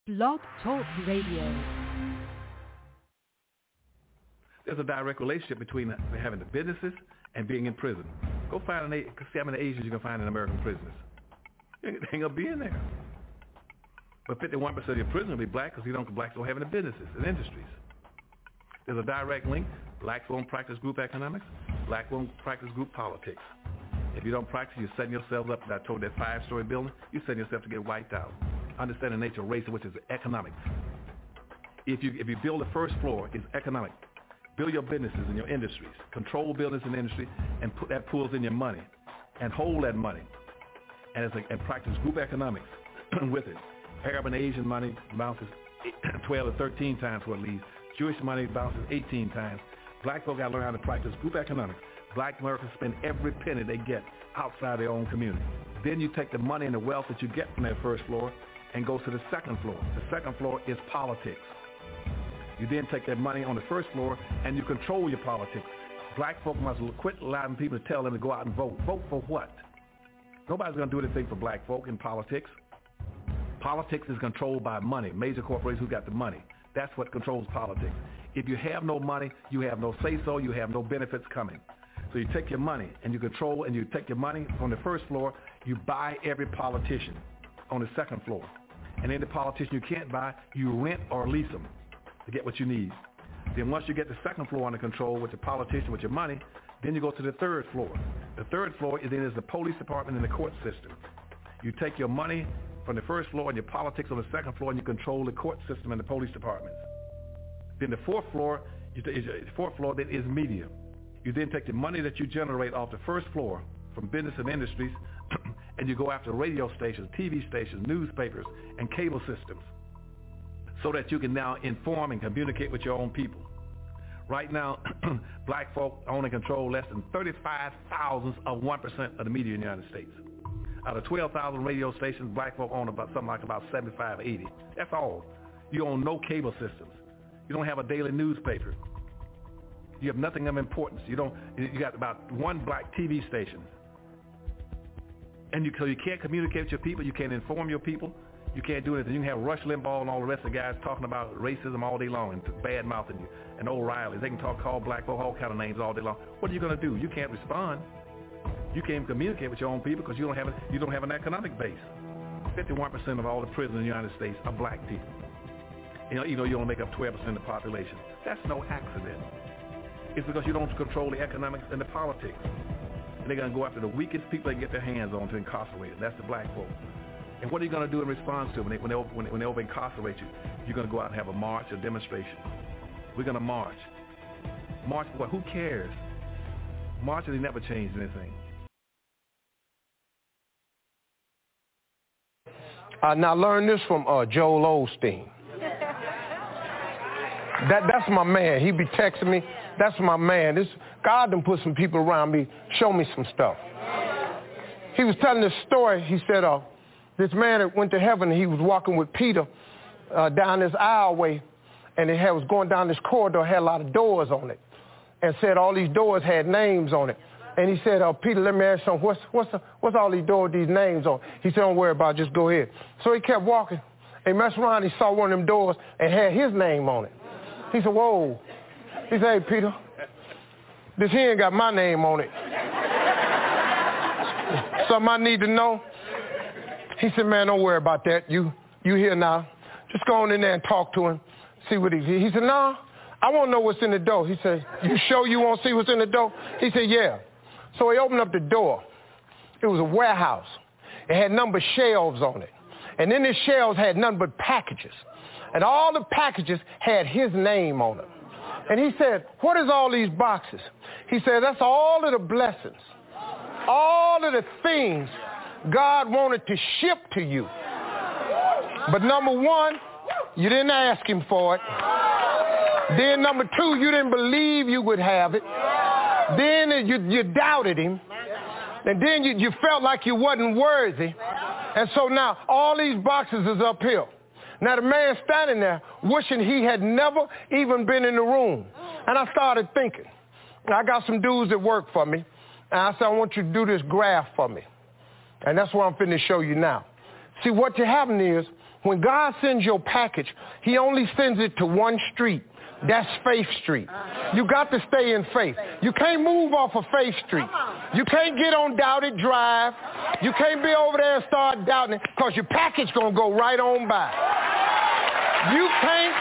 Blog Talk Radio. There's a direct relationship between having the businesses and being in prison. Go find see how many Asians you can find in American prisons. They ain't gonna be in there. But 51% of your prisoners will be black because blacks don't have any businesses and industries. There's a direct link. Blacks won't practice group economics. Blacks won't practice group politics. If you don't practice, you're setting yourself up. I told that 5-story building, you're setting yourself to get wiped out. Understand the nature of race, which is economics. If you build the first floor, it's economic. Build your businesses and your industries. Control business and industry, and put that pools in your money, and hold that money, and practice group economics with it. Arab and Asian money bounces 12 or 13 times what it leaves. Jewish money bounces 18 times. Black folk got to learn how to practice group economics. Black Americans spend every penny they get outside their own community. Then you take the money and the wealth that you get from that first floor and go to the second floor. The second floor is politics. You then take that money on the first floor and you control your politics. Black folk must quit allowing people to tell them to go out and vote. Vote for what? Nobody's going to do anything for black folk in politics. Politics is controlled by money. Major corporations who got the money. That's what controls politics. If you have no money, you have no say-so, you have no benefits coming. So you take your money and you control, and you take your money from the first floor, you buy every politician on the second floor. And any politician you can't buy, you rent or lease them to get what you need. Then once you get the second floor under control with the politician, with your money, then you go to the third floor. The third floor is the police department and the court system. You take your money from the first floor and your politics on the second floor, and you control the court system and the police departments. Then the fourth floor then is media. You then take the money that you generate off the first floor from business and industries, and you go after radio stations, TV stations, newspapers, and cable systems, so that you can now inform and communicate with your own people. Right now, black folk own and control less than 35 thousandths of 1% of the media in the United States. Out of 12,000 radio stations, black folk own about 75, 80. That's all. You own no cable systems. You don't have a daily newspaper. You have nothing of importance. You got about one black TV station. And so you can't communicate with your people. You can't inform your people. You can't do anything. You can have Rush Limbaugh and all the rest of the guys talking about racism all day long and bad-mouthing you, and O'Reilly. They can call black folk all kind of names all day long. What are you going to do? You can't respond. You can't communicate with your own people because you don't have an economic base. 51% of all the prisoners in the United States are black people. You only make up 12% of the population. That's no accident. It's because you don't control the economics and the politics. And they're going to go after the weakest people they can get their hands on to incarcerate them. That's the black folk. And what are you going to do in response to it when they over-incarcerate you? You're going to go out and have a march, a demonstration. We're going to march. March for what? Who cares? Marching never changed anything. Now learn this from Joel Osteen. That's my man. He be texting me. That's my man. God done put some people around me, show me some stuff. He was telling this story. He said this man that went to heaven, he was walking with Peter down this aisleway, and it was going down this corridor, had a lot of doors on it, and said all these doors had names on it. And he said, Peter, let me ask you something. What's all these doors, these names on? He said, don't worry about it, just go ahead. So he kept walking. He messed around, he saw one of them doors and had his name on it. He said, whoa. He said, hey, Peter, this here ain't got my name on it. Something I need to know? He said, man, don't worry about that. You here now. Just go on in there and talk to him, see what he said, no, I want to know what's in the door. He said, you sure you want to see what's in the door? He said, yeah. So he opened up the door. It was a warehouse. It had nothing but shelves on it. And then the shelves had nothing but packages. And all the packages had his name on them. And he said, what is all these boxes? He said, that's all of the blessings, all of the things God wanted to ship to you. But number one, you didn't ask him for it. Then number two, you didn't believe you would have it. Then you doubted him. And then you felt like you wasn't worthy. And so now all these boxes is uphill. Now the man standing there wishing he had never even been in the room. And I started thinking, I got some dudes that work for me. And I said, I want you to do this graph for me. And that's what I'm finna show you now. See, what happened is When God sends your package, he only sends it to one street. That's Faith Street. You got to stay in faith. You can't move off of Faith Street. You can't get on Doubted Drive. You can't be over there and start doubting it because your package going to go right on by. You can't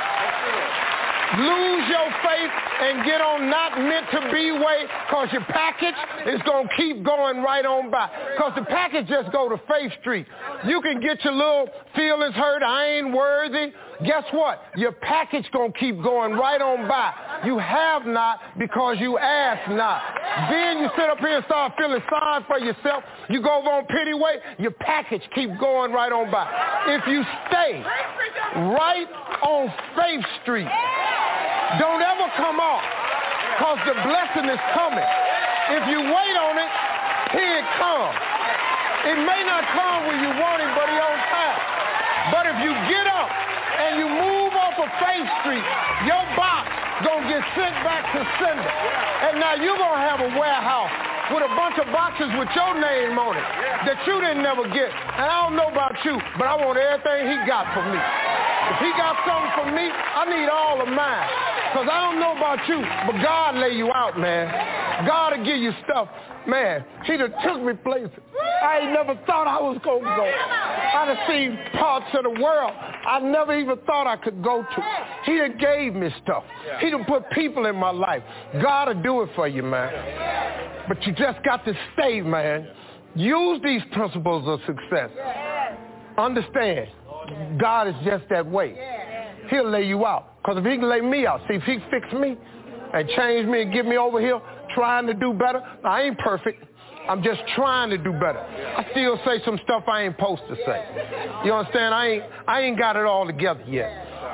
lose your faith and get on not meant to be way because your package is going to keep going right on by. Because the package just go to Faith Street. You can get your little feelings hurt. I ain't worthy. Guess what? Your package going to keep going right on by. You have not because you ask not. Then you sit up here and start feeling sorry for yourself. You go over on Pity Way, your package keep going right on by. If you stay right on Faith Street, don't ever come off because the blessing is coming. If you wait on it, here it comes. It may not come when you want it, but it's on time. But if you get up and you move off of Faith Street, your box gonna get sent back to sender. And now you're gonna have a warehouse with a bunch of boxes with your name on it that you didn't never get. And I don't know about you, but I want everything he got for me. If he got something for me, I need all of mine. Because I don't know about you, but God lay you out, man. God will give you stuff. Man, he done took me places I ain't never thought I was going to go. I done seen parts of the world I never even thought I could go to. He done gave me stuff. He done put people in my life. God will do it for you, man. But you just got to stay, man. Use these principles of success. Understand, God is just that way. He'll lay you out. Because if he can lay me out, see, if he fix me and change me and get me over here trying to do better, I ain't perfect. I'm just trying to do better. I still say some stuff I ain't supposed to say. You understand? I ain't got it all together yet.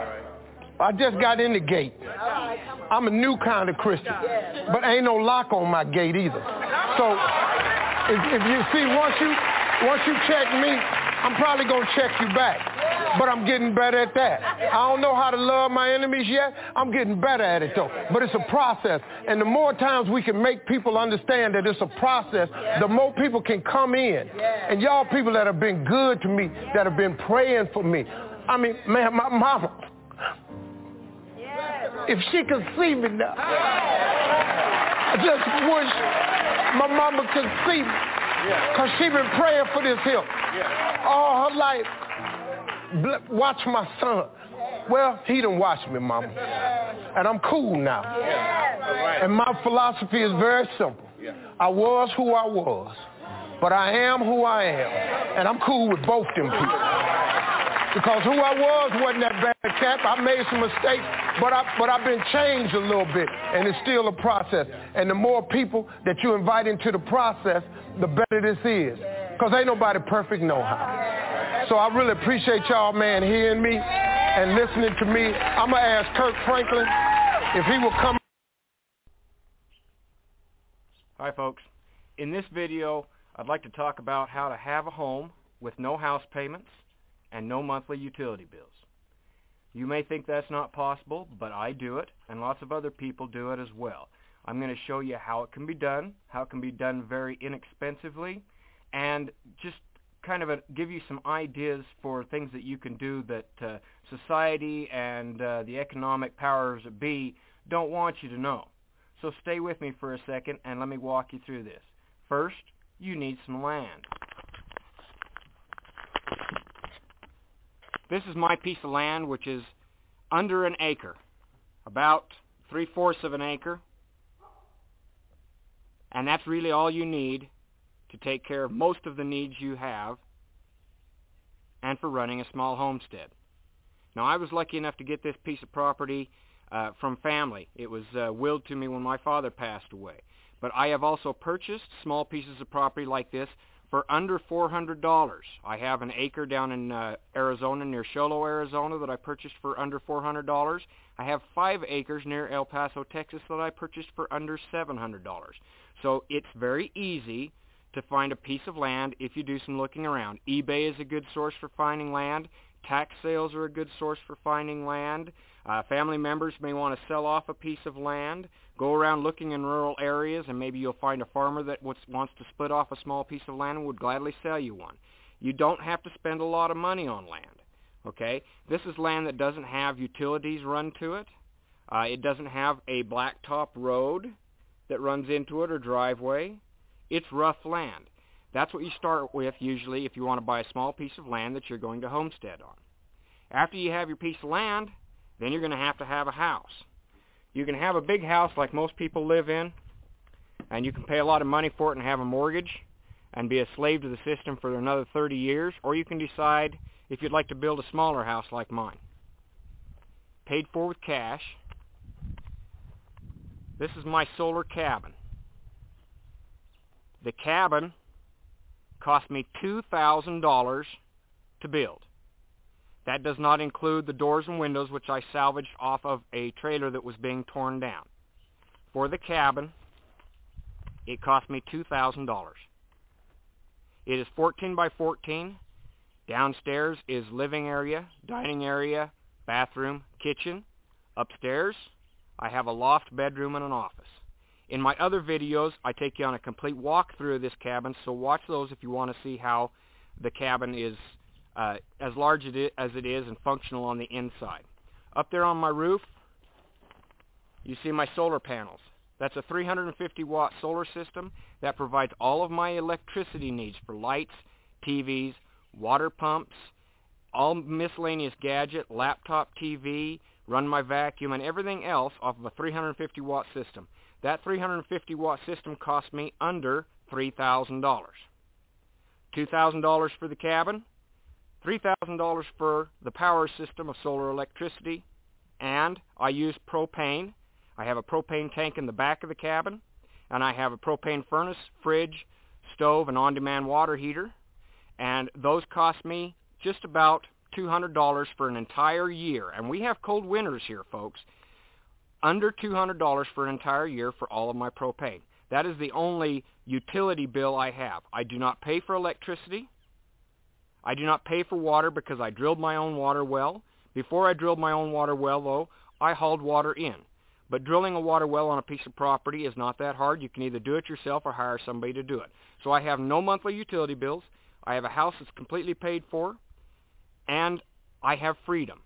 I just got in the gate. I'm a new kind of Christian. But ain't no lock on my gate either. So if you see, once you check me, I'm probably going to check you back. But I'm getting better at that. I don't know how to love my enemies yet. I'm getting better at it, though. But it's a process. And the more times we can make people understand that it's a process, the more people can come in. And y'all people that have been good to me, that have been praying for me. I mean, man, my mama, if she could see me now, I just wish my mama could see me. Because she been praying for this here all her life. Watch my son. Well, he done watched me, mama. And I'm cool now. And my philosophy is very simple. I was who I was, but I am who I am. And I'm cool with both them people. Because who I was wasn't that bad cat. I made some mistakes, but I've been changed a little bit, and it's still a process. And the more people that you invite into the process, the better this is. Because ain't nobody perfect no how. So I really appreciate y'all, man, hearing me and listening to me. I'm going to ask Kirk Franklin if he will come. Hi, folks. In this video, I'd like to talk about how to have a home with no house payments and no monthly utility bills. You may think that's not possible, but I do it, and lots of other people do it as well. I'm going to show you how it can be done, how it can be done very inexpensively, and just kind of give you some ideas for things that you can do that society and the economic powers that be don't want you to know. So stay with me for a second and let me walk you through this. First, you need some land. This is my piece of land, which is under an acre, about 3/4 of an acre, and that's really all you need to take care of most of the needs you have and for running a small homestead. Now, I was lucky enough to get this piece of property from family. It was willed to me when my father passed away. But I have also purchased small pieces of property like this for under $400. I have an acre down in Arizona, near Show Low, Arizona, that I purchased for under $400. I have 5 acres near El Paso, Texas, that I purchased for under $700. So it's very easy to find a piece of land if you do some looking around. eBay is a good source for finding land. Tax sales are a good source for finding land. Family members may want to sell off a piece of land. Go around looking in rural areas, and maybe you'll find a farmer that wants to split off a small piece of land and would gladly sell you one. You don't have to spend a lot of money on land. Okay? This is land that doesn't have utilities run to it. It doesn't have a blacktop road that runs into it or driveway. It's rough land. That's what you start with usually if you want to buy a small piece of land that you're going to homestead on. After you have your piece of land, then you're going to have a house. You can have a big house like most people live in, and you can pay a lot of money for it and have a mortgage and be a slave to the system for another 30 years, or you can decide if you'd like to build a smaller house like mine. Paid for with cash. This is my solar cabin. The cabin cost me $2,000 to build. That does not include the doors and windows, which I salvaged off of a trailer that was being torn down. For the cabin, it cost me $2,000. It is 14 by 14. Downstairs is living area, dining area, bathroom, kitchen. Upstairs, I have a loft, bedroom, and an office. In my other videos, I take you on a complete walkthrough of this cabin, so watch those if you want to see how the cabin is as large as it is and functional on the inside. Up there on my roof, you see my solar panels. That's a 350-watt solar system that provides all of my electricity needs for lights, TVs, water pumps, all miscellaneous gadget, laptop TV, run my vacuum, and everything else off of a 350-watt system. That 350-watt system cost me under $3,000. $2,000 for the cabin, $3,000 for the power system of solar electricity, and I use propane. I have a propane tank in the back of the cabin, and I have a propane furnace, fridge, stove, and on-demand water heater, and those cost me just about $200 for an entire year. And we have cold winters here, folks. Under $200 for an entire year for all of my propane. That is the only utility bill I have. I do not pay for electricity. I do not pay for water because I drilled my own water well. Before I drilled my own water well, though, I hauled water in. But drilling a water well on a piece of property is not that hard. You can either do it yourself or hire somebody to do it. So I have no monthly utility bills. I have a house that's completely paid for. And I have freedom.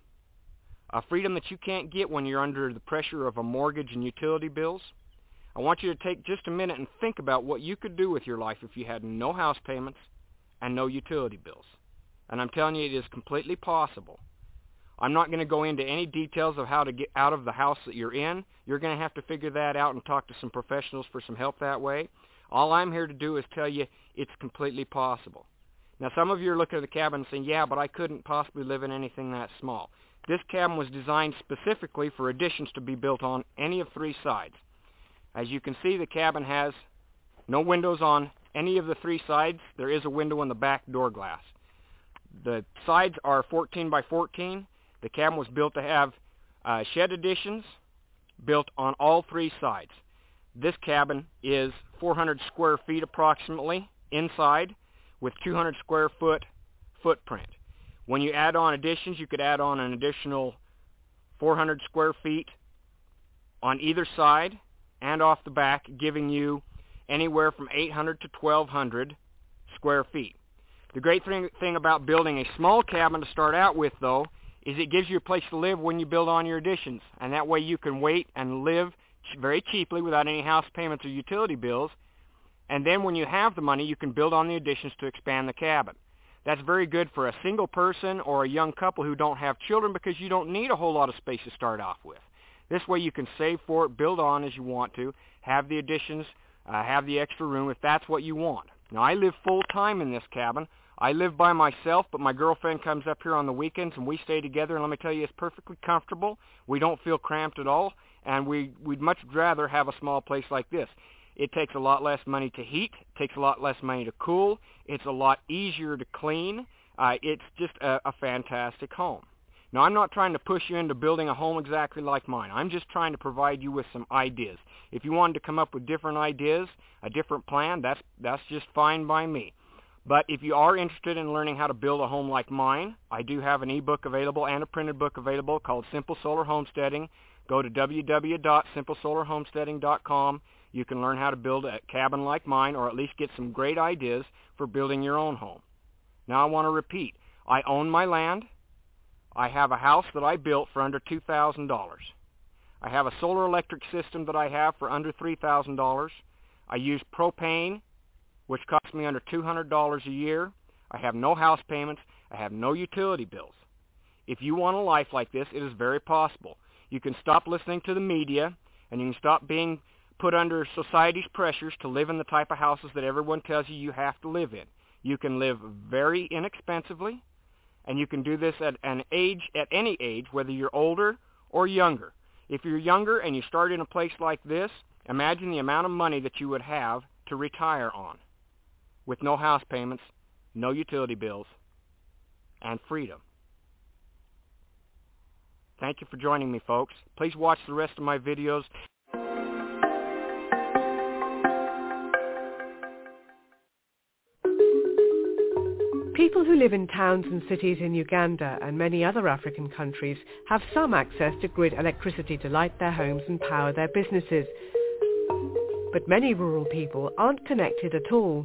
A freedom that you can't get when you're under the pressure of a mortgage and utility bills. I want you to take just a minute and think about what you could do with your life if you had no house payments and no utility bills. And I'm telling you, it is completely possible. I'm not going to go into any details of how to get out of the house that you're in. You're going to have to figure that out and talk to some professionals for some help that way. All I'm here to do is tell you it's completely possible. Now, some of you are looking at the cabin and saying, yeah, but I couldn't possibly live in anything that small. This cabin was designed specifically for additions to be built on any of three sides. As you can see, the cabin has no windows on any of the three sides. There is a window in the back door glass. The sides are 14 by 14. The cabin was built to have shed additions built on all three sides. This cabin is 400 square feet approximately inside with 200 square foot footprint. When you add on additions, you could add on an additional 400 square feet on either side and off the back, giving you anywhere from 800 to 1,200 square feet. The great thing about building a small cabin to start out with, though, is it gives you a place to live when you build on your additions. And that way you can wait and live very cheaply without any house payments or utility bills. And then when you have the money, you can build on the additions to expand the cabin. That's very good for a single person or a young couple who don't have children because you don't need a whole lot of space to start off with. This way you can save for it, build on as you want to, have the additions, have the extra room if that's what you want. Now, I live full-time in this cabin. I live by myself, but my girlfriend comes up here on the weekends, and we stay together, and let me tell you, it's perfectly comfortable. We don't feel cramped at all, and we'd much rather have a small place like this. It takes a lot less money to heat. It takes a lot less money to cool. It's a lot easier to clean. It's just a fantastic home. Now, I'm not trying to push you into building a home exactly like mine. I'm just trying to provide you with some ideas. If you wanted to come up with different ideas, a different plan, that's just fine by me. But if you are interested in learning how to build a home like mine, I do have an ebook available and a printed book available called Simple Solar Homesteading. Go to www.simplesolarhomesteading.com. You can learn how to build a cabin like mine, or at least get some great ideas for building your own home. Now I want to repeat, I own my land. I have a house that I built for under $2,000. I have a solar electric system that I have for under $3,000. I use propane, which costs me under $200 a year. I have no house payments. I have no utility bills. If you want a life like this, it is very possible. You can stop listening to the media, and you can stop being put under society's pressures to live in the type of houses that everyone tells you have to live in. You can live very inexpensively, and you can do this at any age, whether you're older or younger. If you're younger and you start in a place like this, imagine the amount of money that you would have to retire on, with no house payments, no utility bills, and freedom. Thank you for joining me, folks. Please watch the rest of my videos. People who live in towns and cities in Uganda and many other African countries have some access to grid electricity to light their homes and power their businesses. But many rural people aren't connected at all.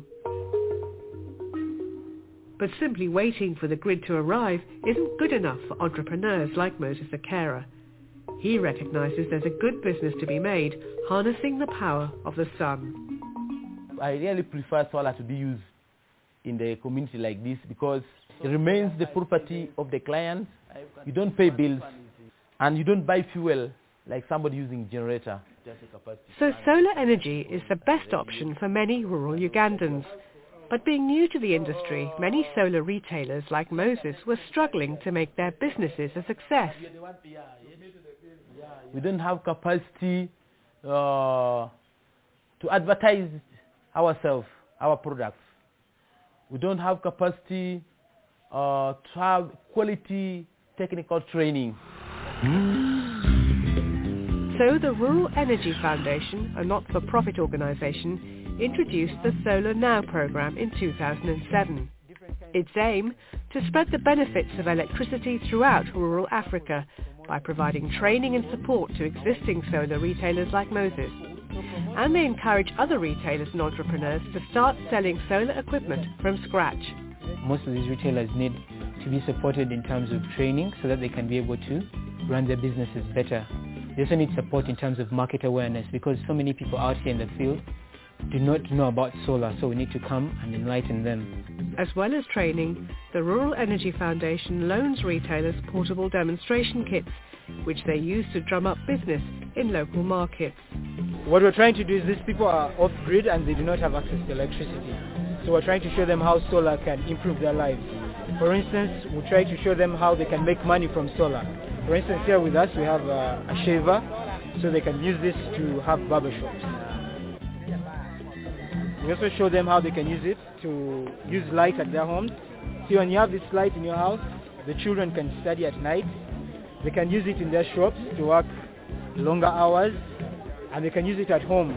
But simply waiting for the grid to arrive isn't good enough for entrepreneurs like Moses Akera. He recognizes there's a good business to be made harnessing the power of the sun. I really prefer solar to be used in the community like this because it remains the property of the client. You don't pay bills and you don't buy fuel like somebody using generator. So solar energy is the best option for many rural Ugandans. But being new to the industry, many solar retailers like Moses were struggling to make their businesses a success. We don't have capacity to advertise ourselves, our products. We don't have capacity to have quality technical training. So the Rural Energy Foundation, a not-for-profit organization, introduced the Solar Now program in 2007. Its aim, to spread the benefits of electricity throughout rural Africa by providing training and support to existing solar retailers like Moses. And they encourage other retailers and entrepreneurs to start selling solar equipment from scratch. Most of these retailers need to be supported in terms of training so that they can be able to run their businesses better. They also need support in terms of market awareness because so many people out here in the field do not know about solar, so we need to come and enlighten them. As well as training, the Rural Energy Foundation loans retailers portable demonstration kits, which they use to drum up business in local markets. What we're trying to do is these people are off-grid and they do not have access to electricity. So we're trying to show them how solar can improve their lives. For instance, we try to show them how they can make money from solar. For instance, here with us we have a shaver, so they can use this to have barbershops. We also show them how they can use it to use light at their homes. See, when you have this light in your house, the children can study at night. They can use it in their shops to work longer hours, and they can use it at home.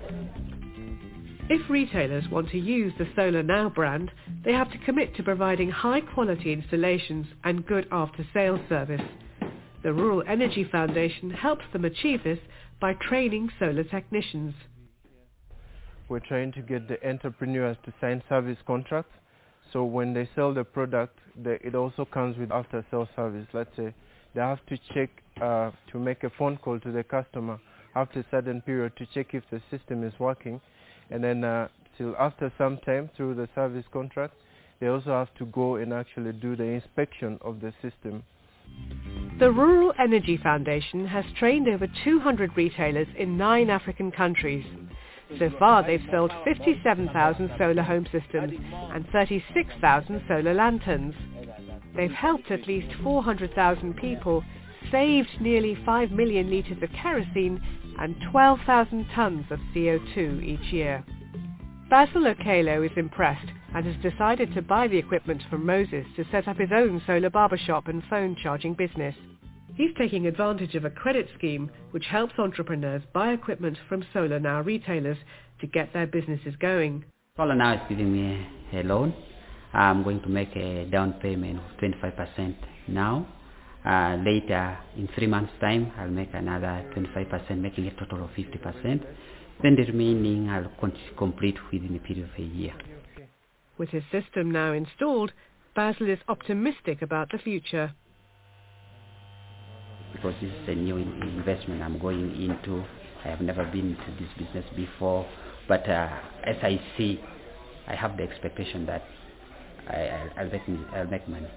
If retailers want to use the Solar Now brand, they have to commit to providing high-quality installations and good after-sales service. The Rural Energy Foundation helps them achieve this by training solar technicians. We're trying to get the entrepreneurs to sign service contracts. So when they sell the product, it also comes with after-sales service. Let's say they have to check to make a phone call to the customer after a certain period to check if the system is working. And then till after some time through the service contract, they also have to go and actually do the inspection of the system. The Rural Energy Foundation has trained over 200 retailers in 9 African countries. So far they've sold 57,000 solar home systems and 36,000 solar lanterns. They've helped at least 400,000 people, saved nearly 5 million litres of kerosene and 12,000 tonnes of CO2 each year. Basil Okelo is impressed and has decided to buy the equipment from Moses to set up his own solar barbershop and phone charging business. He's taking advantage of a credit scheme which helps entrepreneurs buy equipment from Solar Now retailers to get their businesses going. Solar Now is giving me a loan. I'm going to make a down payment of 25% now. Later, in 3 months' time, I'll make another 25%, making a total of 50%. Then the remaining I'll complete within a period of a year. With his system now installed, Basil is optimistic about the future. because this is a new investment I'm going into. I have never been into this business before, but as I see, I have the expectation that I'll make money.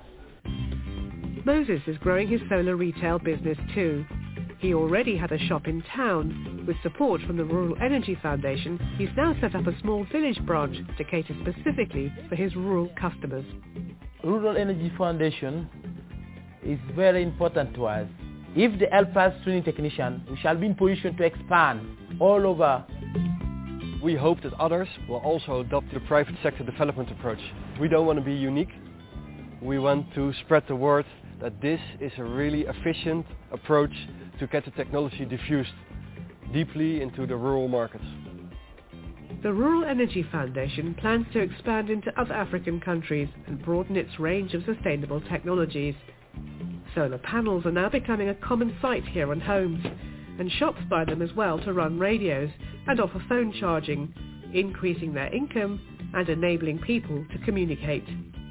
Moses is growing his solar retail business too. He already had a shop in town. With support from the Rural Energy Foundation, he's now set up a small village branch to cater specifically for his rural customers. Rural Energy Foundation is very important to us. If they help us training technicians, we shall be in position to expand all over. We hope that others will also adopt the private sector development approach. We don't want to be unique. We want to spread the word that this is a really efficient approach to get the technology diffused deeply into the rural markets. The Rural Energy Foundation plans to expand into other African countries and broaden its range of sustainable technologies. Solar panels are now becoming a common sight here on homes, and shops buy them as well to run radios and offer phone charging, increasing their income and enabling people to communicate.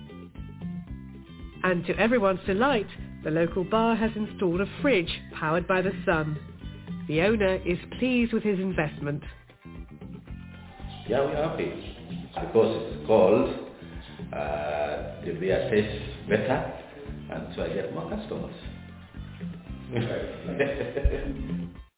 And to everyone's delight, the local bar has installed a fridge powered by the sun. The owner is pleased with his investment. Yeah, we're happy because it's cold, the beer tastes better, and so I get more customers.